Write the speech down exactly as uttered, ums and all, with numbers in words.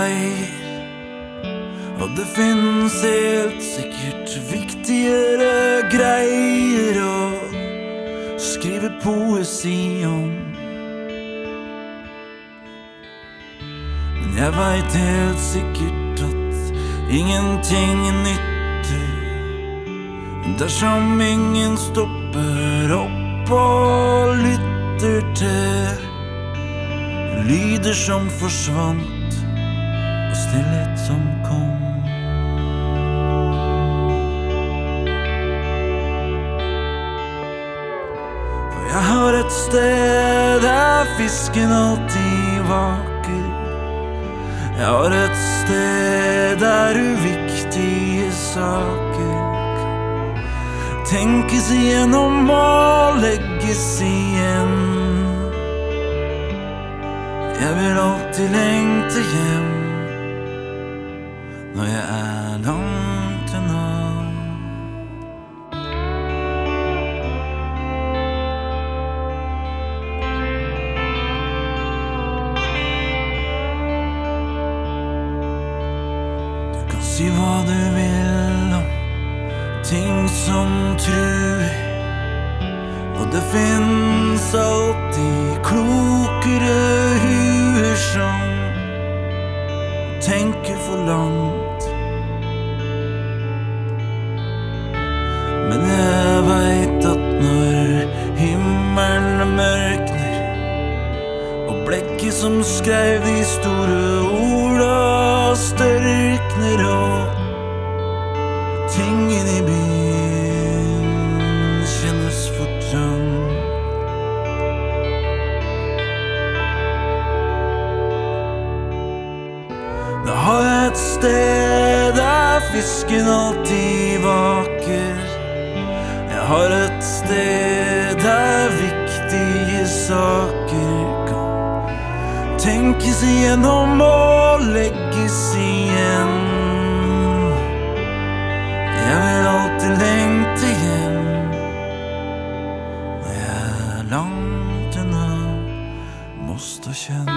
veier, og det finnes helt sikkert viktigere greier å skrive poesi om. Men jeg vet helt sikkert at ingenting nytter dersom ingen stopper opp og lytter til lyder som forsvant og stillhet som kom. For jeg har et sted der fisken alltid vaker. Jeg har et sted der uviktige saker kan tenkes igjennom og legges igjen. Jeg vil alltid lengte hjem når jeg er langt unna. Du kan si hva du vil om ting som truer, og det finnes alltid klokere huer som tenker for langt. Men jeg vet at når himmelen mørkner og blekket som skrev de store orda størkner og tingen i byen kjennes for trang, da har jeg et sted der fisken alltid vaker. Jeg har et sted der viktige saker kan tenkes igjennom og legges igjen. Jeg vil alltid lengte hjem når jeg er langt unna Most og kjent.